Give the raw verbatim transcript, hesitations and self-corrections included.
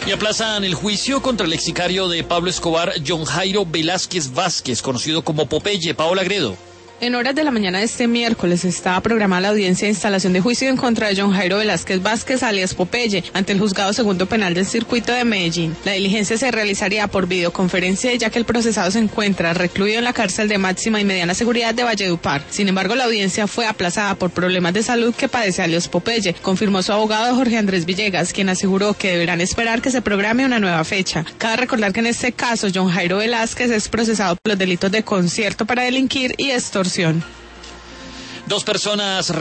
Y aplazan el juicio contra el ex sicario de Pablo Escobar, John Jairo Velázquez Vázquez, conocido como Popeye. Paola Agredo. En horas de la mañana de este miércoles estaba programada la audiencia de instalación de juicio en contra de John Jairo Velázquez Vázquez, alias Popeye, ante el Juzgado Segundo Penal del Circuito de Medellín. La diligencia se realizaría por videoconferencia, ya que el procesado se encuentra recluido en la cárcel de máxima y mediana seguridad de Valledupar. Sin embargo, la audiencia fue aplazada por problemas de salud que padece alias Popeye, confirmó su abogado Jorge Andrés Villegas, quien aseguró que deberán esperar que se programe una nueva fecha. Cabe recordar que en este caso, John Jairo Velázquez es procesado por los delitos de concierto para delinquir y extorsión. Dos personas